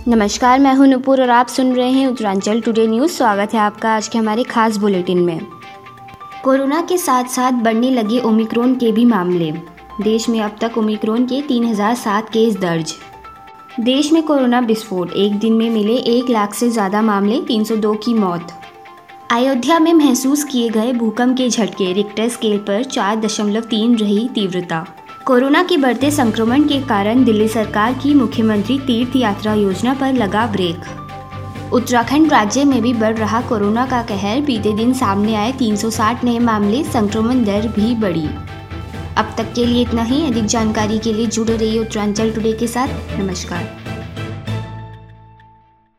नमस्कार, मैं हूं नुपुर और आप सुन रहे हैं उत्तरांचल टुडे न्यूज़। स्वागत है आपका आज के हमारे खास बुलेटिन में। कोरोना के साथ साथ बढ़ने लगे ओमिक्रॉन के भी मामले। देश में अब तक ओमिक्रॉन के 3007 केस दर्ज। देश में कोरोना विस्फोट, एक दिन में मिले 1 लाख से ज़्यादा मामले, 302 की मौत। अयोध्या में महसूस किए गए भूकंप के झटके, रिक्टर स्केल पर 4.3 रही तीव्रता। कोरोना के बढ़ते संक्रमण के कारण दिल्ली सरकार की मुख्यमंत्री तीर्थ यात्रा योजना पर लगा ब्रेक। उत्तराखंड राज्य में भी बढ़ रहा कोरोना का कहर, बीते दिन सामने आए 360 नए मामले, संक्रमण दर भी बढ़ी। अब तक के लिए इतना ही। अधिक जानकारी के लिए जुड़े रहिए उत्तरांचल टुडे के साथ। नमस्कार।